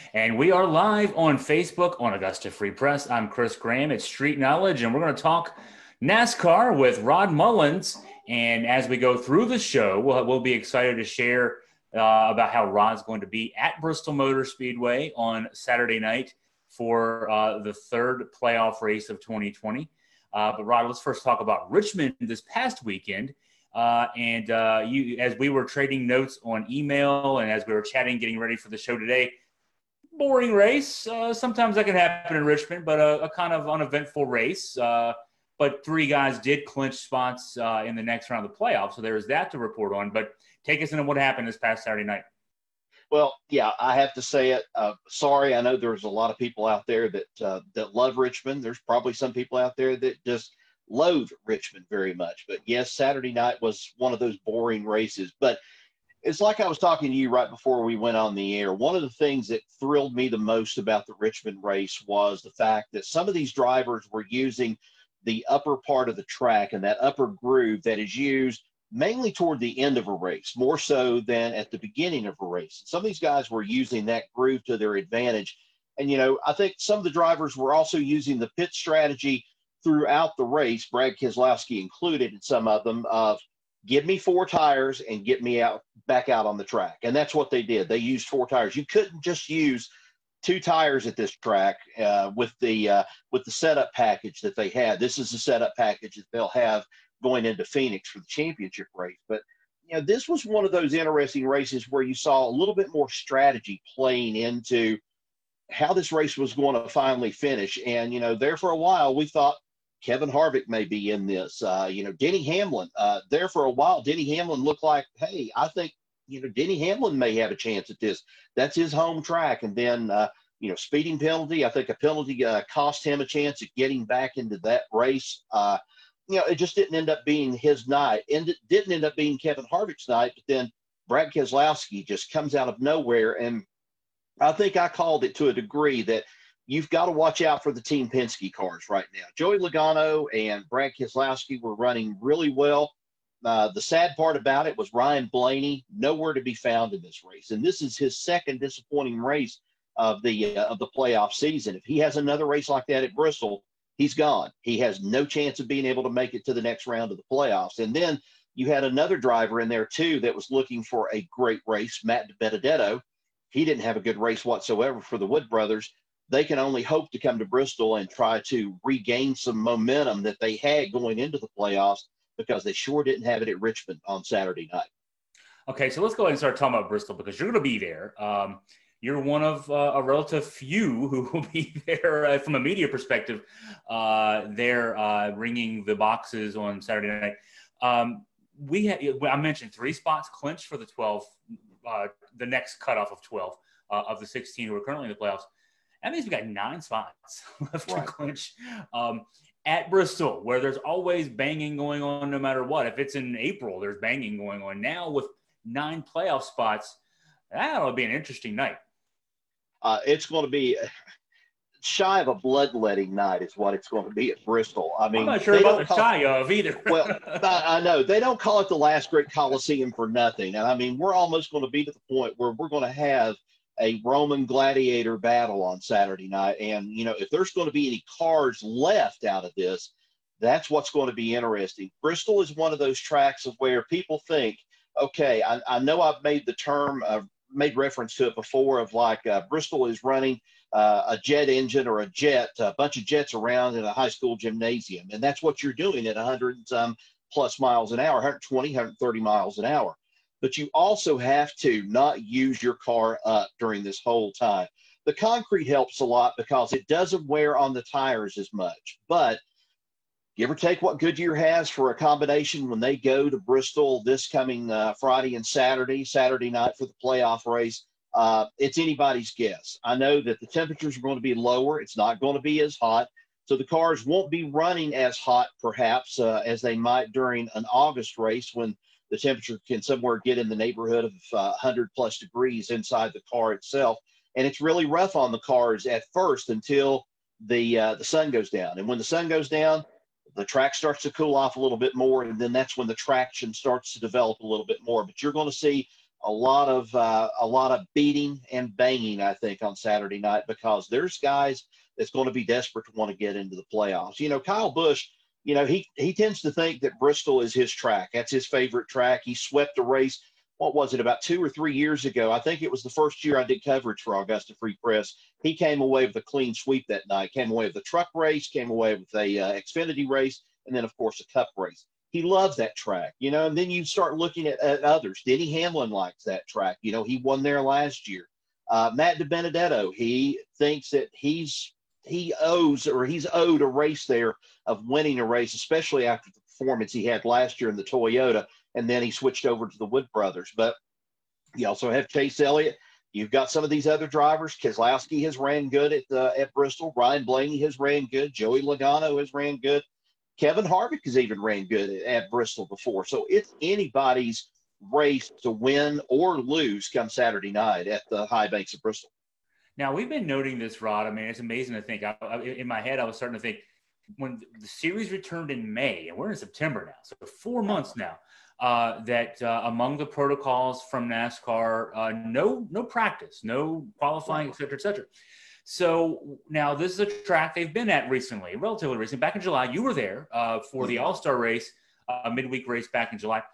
And we are live on Facebook on Augusta Free Press. I'm Chris Graham. It's Street Knowledge, and we're going to talk NASCAR with Rod Mullins. And as we go through the show, we'll be excited to share about how Rod's going to be at Bristol Motor Speedway on Saturday night for the third playoff race of 2020. But Rod, let's first talk about Richmond this past weekend. As we were trading notes on email and as we were chatting, getting ready for the show today, boring race. Sometimes that can happen in Richmond, but a kind of uneventful race. But three guys did clinch spots in the next round of the playoffs, so there's that to report on. But take us into what happened this past Saturday night. Well, yeah, I have to say it. Sorry, I know there's a lot of people out there that love Richmond. There's probably some people out there that just loathe Richmond very much. But yes, Saturday night was one of those boring races. But it's like I was talking to you right before we went on the air. One of the things that thrilled me the most about the Richmond race was the fact that some of these drivers were using the upper part of the track and that upper groove that is used mainly toward the end of a race, more so than at the beginning of a race. Some of these guys were using that groove to their advantage. And, I think some of the drivers were also using the pit strategy throughout the race, Brad Keselowski included in some of them, of give me four tires and get me back out on the track. And that's what they did. They used four tires. You couldn't just use two tires at this track with the setup package that they had. This is the setup package that they'll have going into Phoenix for the championship race. But, this was one of those interesting races where you saw a little bit more strategy playing into how this race was going to finally finish. And, there for a while, we thought Kevin Harvick may be in this. Denny Hamlin, there for a while, Denny Hamlin looked like, hey, I think, Denny Hamlin may have a chance at this. That's his home track. And then, speeding penalty, I think a penalty cost him a chance at getting back into that race. It just didn't end up being his night. And it didn't end up being Kevin Harvick's night. But then Brad Keselowski just comes out of nowhere. And I think I called it to a degree that you've got to watch out for the Team Penske cars right now. Joey Logano and Brad Keselowski were running really well. The sad part about it was Ryan Blaney, nowhere to be found in this race. And this is his second disappointing race of the playoff season. If he has another race like that at Bristol, he's gone. He has no chance of being able to make it to the next round of the playoffs. And then you had another driver in there, too, that was looking for a great race, Matt DiBenedetto. He didn't have a good race whatsoever for the Wood brothers. They can only hope to come to Bristol and try to regain some momentum that they had going into the playoffs because they sure didn't have it at Richmond on Saturday night. Okay, so let's go ahead and start talking about Bristol because you're going to be there. You're one of a relative few who will be there from a media perspective. They're ringing the boxes on Saturday night. I mentioned 3 spots clinched for the 12, the next cutoff of 12 of the 16 who are currently in the playoffs. That means we got 9 spots left to clinch at Bristol, where there's always banging going on no matter what. If it's in April, there's banging going on. Now with 9 playoff spots, that'll be an interesting night. It's going to be shy of a bloodletting night is what it's going to be at Bristol. I mean, I'm not sure about the shy of either. Well, I know. They don't call it the last great Coliseum for nothing. And I mean, we're almost going to be to the point where we're going to have a Roman gladiator battle on Saturday night. And, if there's going to be any cars left out of this, that's what's going to be interesting. Bristol is one of those tracks of where people think, okay, I know I've made the term made reference to it before of like Bristol is running a jet engine or a bunch of jets around in a high school gymnasium. And that's what you're doing at 100 and some plus miles an hour, 120, 130 miles an hour. But you also have to not use your car up during this whole time. The concrete helps a lot because it doesn't wear on the tires as much. But give or take what Goodyear has for a combination when they go to Bristol this coming Friday and Saturday night for the playoff race, it's anybody's guess. I know that the temperatures are going to be lower. It's not going to be as hot. So the cars won't be running as hot, perhaps, as they might during an August race when the temperature can somewhere get in the neighborhood of 100-plus degrees inside the car itself. And it's really rough on the cars at first until the sun goes down. And when the sun goes down, the track starts to cool off a little bit more, and then that's when the traction starts to develop a little bit more. But you're going to see a lot of beating and banging, I think, on Saturday night, because there's guys that's going to be desperate to want to get into the playoffs. Kyle Busch, he tends to think that Bristol is his track. That's his favorite track. He swept a race. What was it, about 2 or 3 years ago? I think it was the first year I did coverage for Augusta Free Press. He came away with a clean sweep that night, came away with a truck race, came away with a Xfinity race, and then, of course, a Cup race. He loves that track, and then you start looking at others. Denny Hamlin likes that track. He won there last year. Matt DiBenedetto, he thinks that he's owed a race there of winning a race, especially after the performance he had last year in the Toyota, and then he switched over to the Wood Brothers. But you also have Chase Elliott. You've got some of these other drivers. Keselowski has ran good at Bristol. Ryan Blaney has ran good. Joey Logano has ran good. Kevin Harvick has even ran good at Bristol before. So it's anybody's race to win or lose come Saturday night at the high banks of Bristol. Now, we've been noting this, Rod. I mean, it's amazing to think. In my head, I was starting to think when the series returned in May, and we're in September now, so 4 months now, that among the protocols from NASCAR, no practice, no qualifying, et cetera, et cetera. So now this is a track they've been at recently, relatively recent. Back in July, you were there for the All-Star race, midweek race back in July.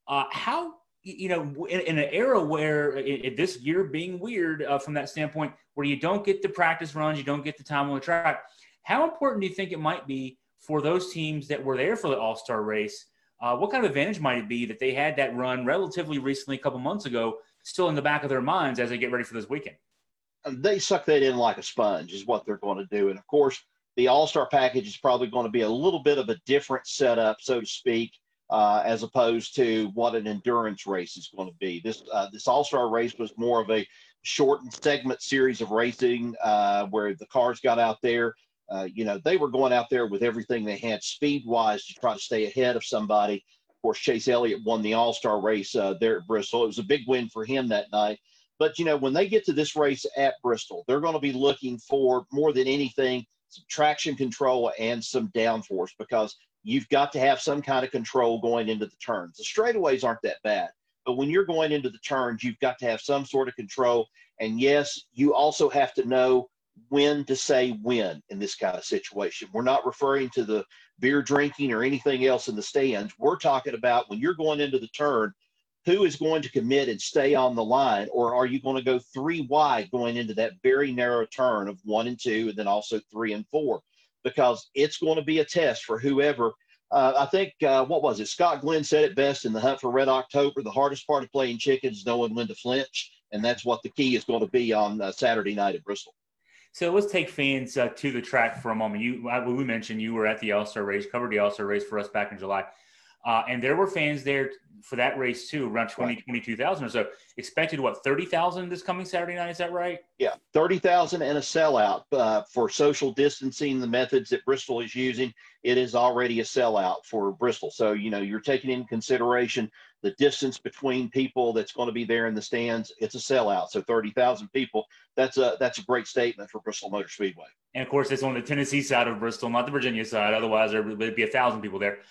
How, in an era where this year being weird from that standpoint, where you don't get the practice runs, you don't get the time on the track, how important do you think it might be for those teams that were there for the All-Star race? What kind of advantage might it be that they had that run relatively recently, a couple months ago, still in the back of their minds as they get ready for this weekend? They suck that in like a sponge is what they're going to do. And, of course, the All-Star package is probably going to be a little bit of a different setup, so to speak, as opposed to what an endurance race is going to be. This All-Star race was more of a shortened segment series of racing where the cars got out there. They were going out there with everything they had speed-wise to try to stay ahead of somebody. Of course, Chase Elliott won the All-Star race there at Bristol. It was a big win for him that night. But, when they get to this race at Bristol, they're going to be looking for, more than anything, some traction control and some downforce, because you've got to have some kind of control going into the turns. The straightaways aren't that bad, but when you're going into the turns, you've got to have some sort of control. And, yes, you also have to know when to say when in this kind of situation. We're not referring to the beer drinking or anything else in the stands. We're talking about when you're going into the turn, who is going to commit and stay on the line, or are you going to go 3 wide going into that very narrow turn of 1 and 2, and then also 3 and 4? Because it's going to be a test for whoever. I think, what was it? Scott Glenn said it best in the Hunt for Red October: the hardest part of playing chicken is knowing when to flinch, and that's what the key is going to be on Saturday night at Bristol. So let's take fans to the track for a moment. We mentioned you were at the All-Star race, covered the All-Star race for us back in July. And there were fans there for that race too, around 22,000 or so. Expected, 30,000 this coming Saturday night? Is that right? Yeah, 30,000 and a sellout for social distancing, the methods that Bristol is using. It is already a sellout for Bristol. So, you're taking into consideration the distance between people that's going to be there in the stands. It's a sellout. So 30,000 people, that's a great statement for Bristol Motor Speedway. And of course, it's on the Tennessee side of Bristol, not the Virginia side. Otherwise, there would be 1,000 people there.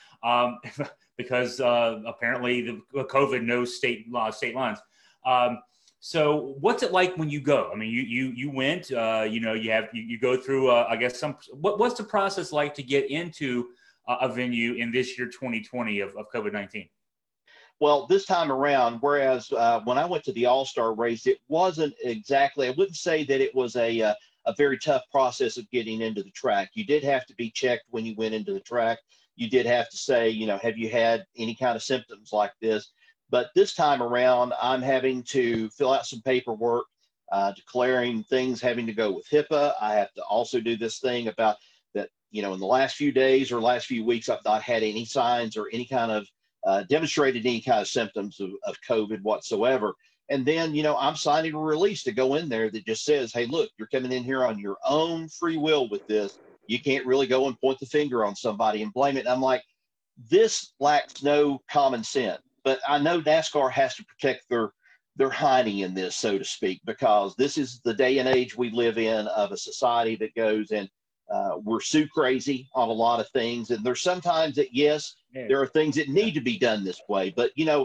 Because apparently the COVID knows state lines. So what's it like when you go? I mean, you went, you go through, I guess what's the process like to get into a venue in this year, 2020 of COVID-19? Well, this time around, whereas when I went to the All-Star race, it wasn't exactly, I wouldn't say that it was a very tough process of getting into the track. You did have to be checked when you went into the track. You did have to say, have you had any kind of symptoms like this? But this time around, I'm having to fill out some paperwork declaring things having to go with HIPAA. I have to also do this thing about that, in the last few days or last few weeks, I've not had any signs or any kind of demonstrated any kind of symptoms of COVID whatsoever. And then, I'm signing a release to go in there that just says, hey, look, you're coming in here on your own free will with this. You can't really go and point the finger on somebody and blame it. And I'm like, this lacks no common sense. But I know NASCAR has to protect their hiney in this, so to speak, because this is the day and age we live in of a society that goes and we're sue crazy on a lot of things. And there's sometimes that, yes, there are things that need to be done this way. But,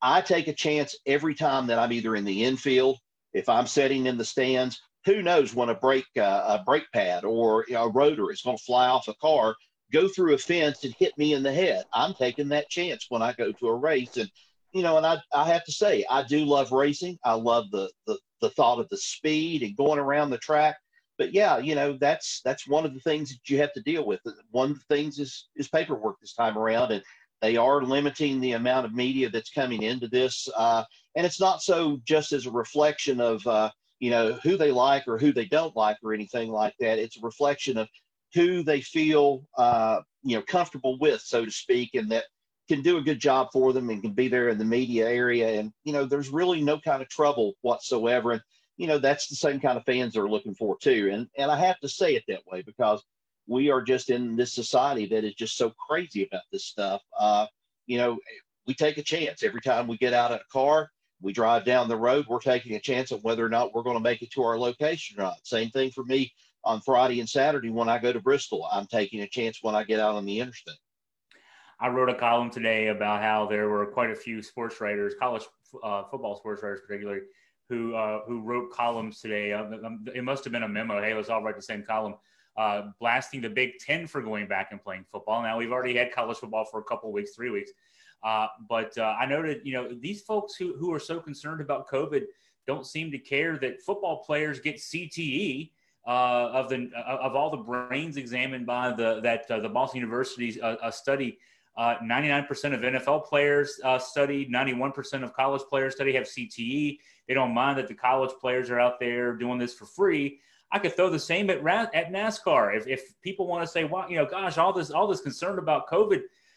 I take a chance every time that I'm either in the infield, if I'm sitting in the stands. Who knows when a brake pad or a rotor is going to fly off a car, go through a fence and hit me in the head. I'm taking that chance when I go to a race. And and I have to say, I do love racing. I love the thought of the speed and going around the track. But yeah, that's one of the things that you have to deal with. One of the things is paperwork this time around, and they are limiting the amount of media that's coming into this. And it's not so just as a reflection of who they like or who they don't like or anything like that. It's a reflection of who they feel comfortable with, so to speak, and that can do a good job for them and can be there in the media area. And there's really no kind of trouble whatsoever. And that's the same kind of fans they're looking for too. And I have to say it that way because we are just in this society that is just so crazy about this stuff. We take a chance every time we get out of a car. We drive down the road, we're taking a chance of whether or not we're going to make it to our location or not. Same thing for me on Friday and Saturday when I go to Bristol. I'm taking a chance when I get out on the interstate. I wrote a column today about how there were quite a few sports writers, college football sports writers particularly, who wrote columns today. It must have been a memo. Hey, let's all write the same column, blasting the Big Ten for going back and playing football. Now, we've already had college football for a couple of weeks, 3 weeks. But I noted, these folks who are so concerned about COVID don't seem to care that football players get CTE of all the brains examined by the Boston University's study. 99% of NFL players studied, 91% of college players study have CTE. They don't mind that the college players are out there doing this for free. I could throw the same at NASCAR. If people want to say, well, gosh, all this concern about COVID,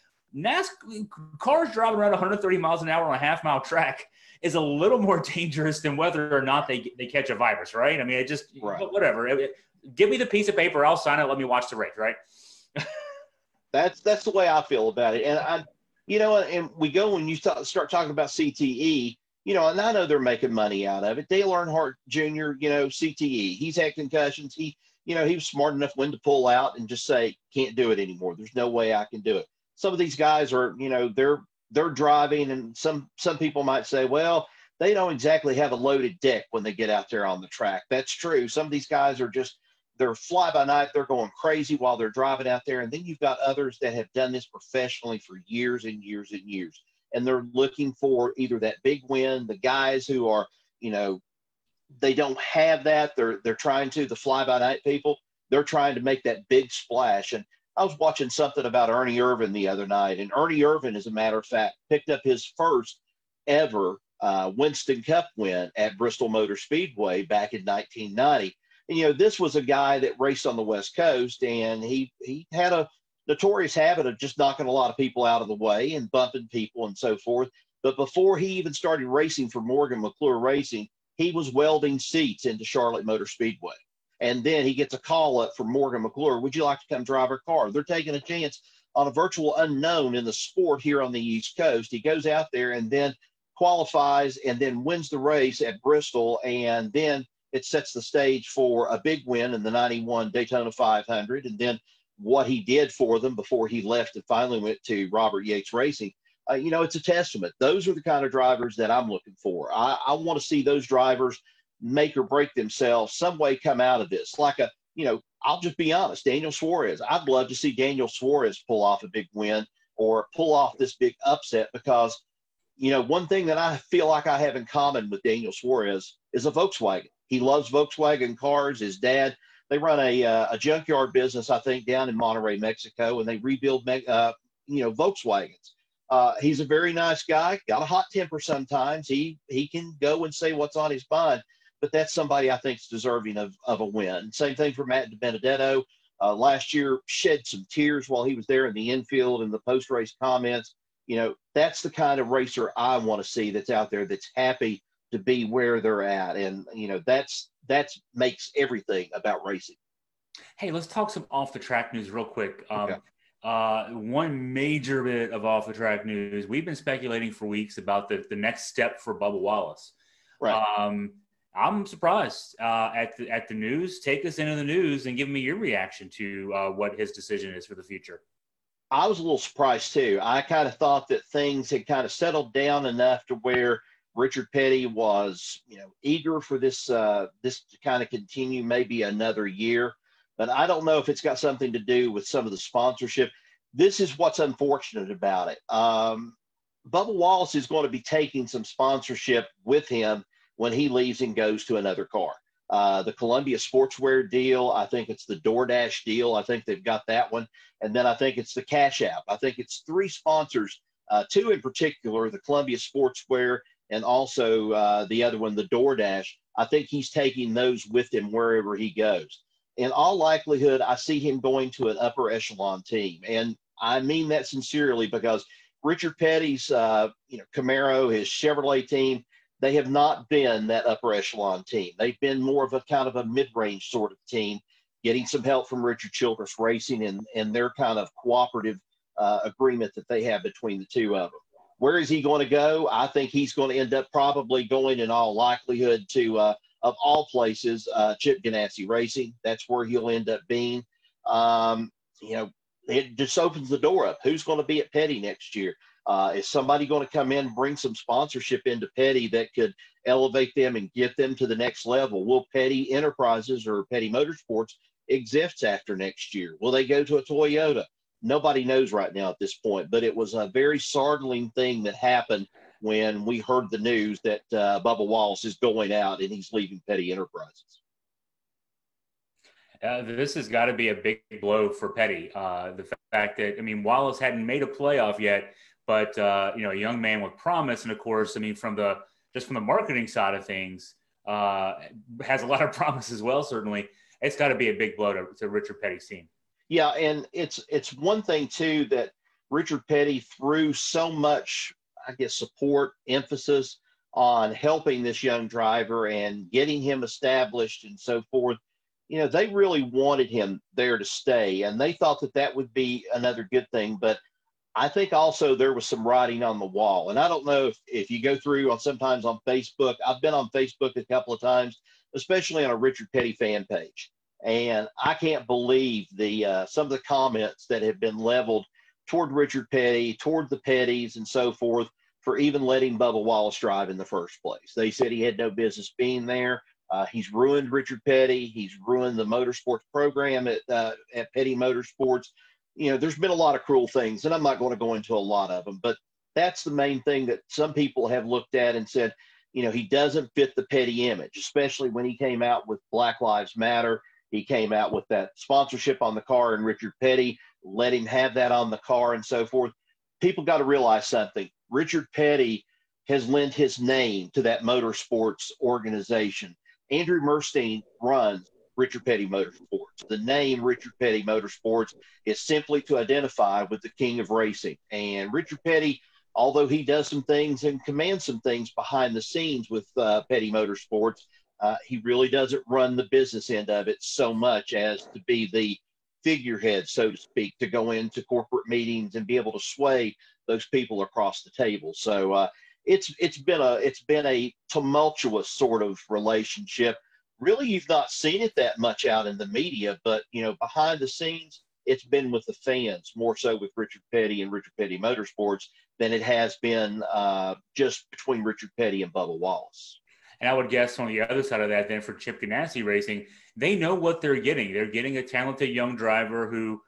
cars driving around 130 miles an hour on a half-mile track is a little more dangerous than whether or not they catch a virus, right? I mean, it just, right. Whatever. Give me the piece of paper, I'll sign it, let me watch the race, right? That's the way I feel about it. And and we go when you start talking about CTE, and I know they're making money out of it. Dale Earnhardt Jr., CTE, he's had concussions. He was smart enough when to pull out and just say, can't do it anymore. There's no way I can do it. Some of these guys are, they're driving, and some people might say, well, they don't exactly have a loaded deck when they get out there on the track. That's true. Some of these guys are they're fly by night. They're going crazy while they're driving out there. And then you've got others that have done this professionally for years and years and years. And they're looking for either that big win, the guys who are, they don't have that. They're trying to, the fly by night people, they're trying to make that big splash. And I was watching something about Ernie Irvan the other night, and Ernie Irvan, as a matter of fact, picked up his first ever Winston Cup win at Bristol Motor Speedway back in 1990. And, this was a guy that raced on the West Coast, and he had a notorious habit of just knocking a lot of people out of the way and bumping people and so forth. But before he even started racing for Morgan McClure Racing, he was welding seats into Charlotte Motor Speedway. And then he gets a call up from Morgan McClure. Would you like to come drive our car? They're taking a chance on a virtual unknown in the sport here on the East Coast. He goes out there and then qualifies and then wins the race at Bristol. And then it sets the stage for a big win in the 91 Daytona 500. And then what he did for them before he left and finally went to Robert Yates Racing. It's a testament. Those are the kind of drivers that I'm looking for. I want to see those drivers make or break themselves, some way come out of this. Like I'll just be honest, Daniel Suarez. I'd love to see Daniel Suarez pull off a big win or pull off this big upset because, one thing that I feel like I have in common with Daniel Suarez is a Volkswagen. He loves Volkswagen cars. His dad, they run a junkyard business, I think, down in Monterrey, Mexico, and they rebuild, Volkswagens. He's a very nice guy, got a hot temper sometimes. He can go and say what's on his mind. But that's somebody I think is deserving of a win. Same thing for Matt DiBenedetto. Last year, shed some tears while he was there in the infield in the post-race comments. That's the kind of racer I want to see that's out there that's happy to be where they're at. And, that makes everything about racing. Hey, let's talk some off-the-track news real quick. Okay. One major bit of off-the-track news. We've been speculating for weeks about the next step for Bubba Wallace. Right. I'm surprised at the news. Take us into the news and give me your reaction to what his decision is for the future. I was a little surprised too. I kind of thought that things had kind of settled down enough to where Richard Petty was, eager for this to kind of continue maybe another year. But I don't know if it's got something to do with some of the sponsorship. This is what's unfortunate about it. Bubba Wallace is going to be taking some sponsorship with him when he leaves and goes to another car. The Columbia Sportswear deal, I think it's the DoorDash deal. I think they've got that one. And then I think it's the Cash App. I think it's three sponsors, two in particular, the Columbia Sportswear and also the other one, the DoorDash. I think he's taking those with him wherever he goes. In all likelihood, I see him going to an upper echelon team. And I mean that sincerely because Richard Petty's, Camaro, his Chevrolet team, they have not been that upper echelon team. They've been more of a kind of a mid-range sort of team, getting some help from Richard Childress Racing and their kind of cooperative agreement that they have between the two of them. Where is he going to go? I think he's going to end up probably going in all likelihood to, of all places, Chip Ganassi Racing. That's where he'll end up being. It just opens the door up. Who's going to be at Petty next year? Is somebody going to come in and bring some sponsorship into Petty that could elevate them and get them to the next level? Will Petty Enterprises or Petty Motorsports exist after next year? Will they go to a Toyota? Nobody knows right now at this point, but it was a very startling thing that happened when we heard the news that Bubba Wallace is going out and he's leaving Petty Enterprises. This has got to be a big blow for Petty. The fact that, Wallace hadn't made a playoff yet, but a young man with promise, and of course, from the marketing side of things, has a lot of promise as well. Certainly, it's got to be a big blow to Richard Petty's team. Yeah, and it's one thing too that Richard Petty threw so much, I guess, support, emphasis on helping this young driver and getting him established and so forth. They really wanted him there to stay, and they thought that that would be another good thing. But I think also there was some writing on the wall. And I don't know if you go through sometimes on Facebook. I've been on Facebook a couple of times, especially on a Richard Petty fan page. And I can't believe some of the comments that have been leveled toward Richard Petty, toward the Pettys and so forth, for even letting Bubba Wallace drive in the first place. They said he had no business being there. He's ruined Richard Petty. He's ruined the motorsports program at Petty Motorsports. There's been a lot of cruel things, and I'm not going to go into a lot of them, but that's the main thing that some people have looked at and said, he doesn't fit the Petty image, especially when he came out with Black Lives Matter. He came out with that sponsorship on the car, and Richard Petty let him have that on the car and so forth. People got to realize something. Richard Petty has lent his name to that motorsports organization. Andrew Murstein runs Richard Petty Motorsports. The name Richard Petty Motorsports is simply to identify with the king of racing. And Richard Petty, although he does some things and commands some things behind the scenes with Petty Motorsports, he really doesn't run the business end of it so much as to be the figurehead, so to speak, to go into corporate meetings and be able to sway those people across the table. So it's been a tumultuous sort of relationship. Really, you've not seen it that much out in the media, but behind the scenes, it's been with the fans more so with Richard Petty and Richard Petty Motorsports than it has been just between Richard Petty and Bubba Wallace. And I would guess on the other side of that, then for Chip Ganassi Racing, they know what they're getting. They're getting a talented young driver who,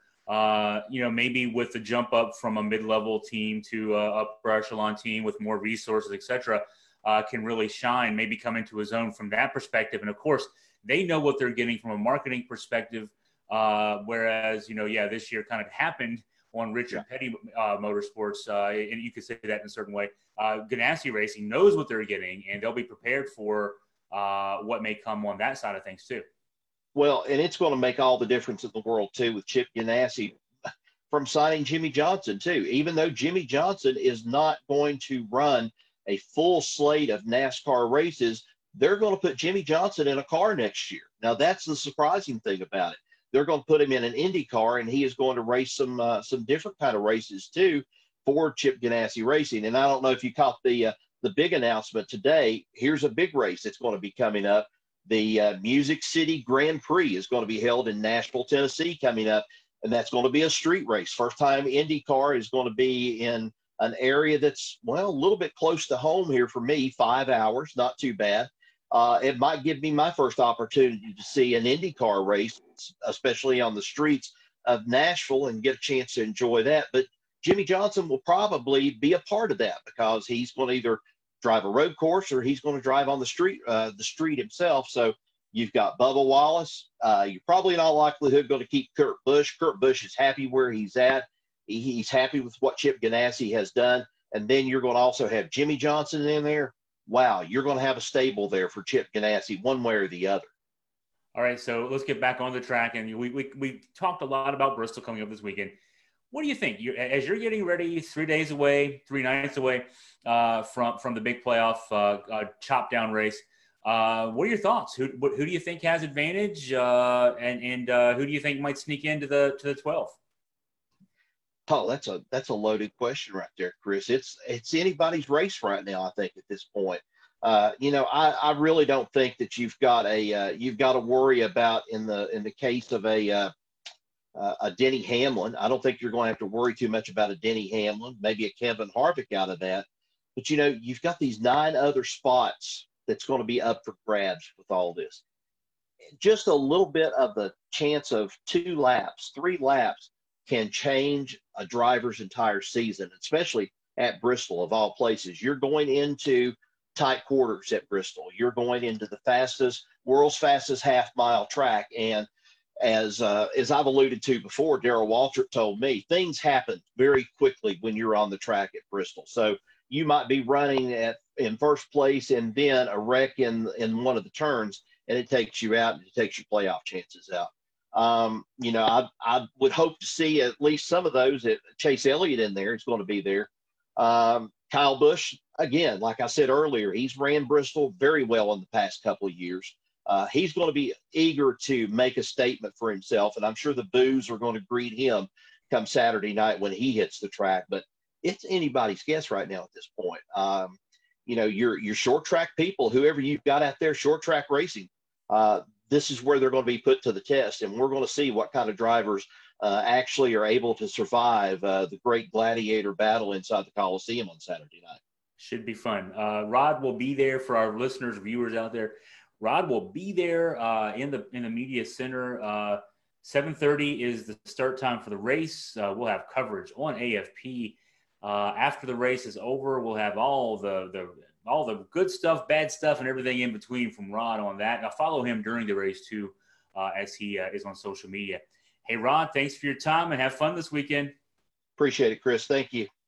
maybe with the jump up from a mid-level team to a upper echelon team with more resources, et cetera, can really shine, maybe come into his own from that perspective. And of course, they know what they're getting from a marketing perspective. Whereas, this year kind of happened on Richard Petty Motorsports, and you could say that in a certain way. Ganassi Racing knows what they're getting, and they'll be prepared for what may come on that side of things too. Well, and it's going to make all the difference in the world too with Chip Ganassi from signing Jimmie Johnson too. Even though Jimmie Johnson is not going to run a full slate of NASCAR races, they're going to put Jimmie Johnson in a car next year. Now, that's the surprising thing about it. They're going to put him in an Indy car, and he is going to race some different kind of races too for Chip Ganassi Racing. And I don't know if you caught the big announcement today. Here's a big race that's going to be coming up. The Music City Grand Prix is going to be held in Nashville, Tennessee coming up. and that's going to be a street race. First time IndyCar is going to be in an area that's, well, a little bit close to home here for me, 5 hours, not too bad. It might give me my first opportunity to see an IndyCar race, especially on the streets of Nashville, and get a chance to enjoy that. But Jimmie Johnson will probably be a part of that because he's going to either drive a road course or he's going to drive on the street himself. So you've got Bubba Wallace. You're probably in all likelihood going to keep Kurt Busch. Kurt Busch is happy where he's at. He's happy with what Chip Ganassi has done. And then you're going to also have Jimmie Johnson in there. Wow, you're going to have a stable there for Chip Ganassi one way or the other. All right, so let's get back on the track. And we talked a lot about Bristol coming up this weekend. What do you think? As you're getting ready, 3 days away, 3 nights away from the big playoff chop down race, what are your thoughts? Who do you think has advantage, and who do you think might sneak into the 12? Oh, that's a loaded question right there, Chris. It's anybody's race right now, I think, at this point. I really don't think that you've got to worry about in the case of a Denny Hamlin. I don't think you're going to have to worry too much about a Denny Hamlin, maybe a Kevin Harvick out of that. But you've got these 9 other spots that's going to be up for grabs with all this. Just a little bit of the chance of 2 laps, 3 laps can change a driver's entire season, especially at Bristol of all places. You're going into tight quarters at Bristol. You're going into the world's fastest half-mile track. And as I've alluded to before, Darrell Waltrip told me, things happen very quickly when you're on the track at Bristol. So you might be running in first place and then a wreck in one of the turns, and it takes you out and it takes your playoff chances out. I would hope to see at least some of those. Chase Elliott in there is going to be there. Kyle Busch, again, like I said earlier, he's ran Bristol very well in the past couple of years. He's going to be eager to make a statement for himself, and I'm sure the boos are going to greet him come Saturday night when he hits the track. But it's anybody's guess right now at this point. Your short track people, whoever you've got out there, short track racing, this is where they're going to be put to the test, and we're going to see what kind of drivers actually are able to survive the great gladiator battle inside the Coliseum on Saturday night. Should be fun. Rod will be there for our listeners, viewers out there. Rod will be there in the media center. 7:30 is the start time for the race. We'll have coverage on AFP. After the race is over, we'll have all the good stuff, bad stuff, and everything in between from Rod on that. And I'll follow him during the race too, as he is on social media. Hey, Rod, thanks for your time and have fun this weekend. Appreciate it, Chris. Thank you.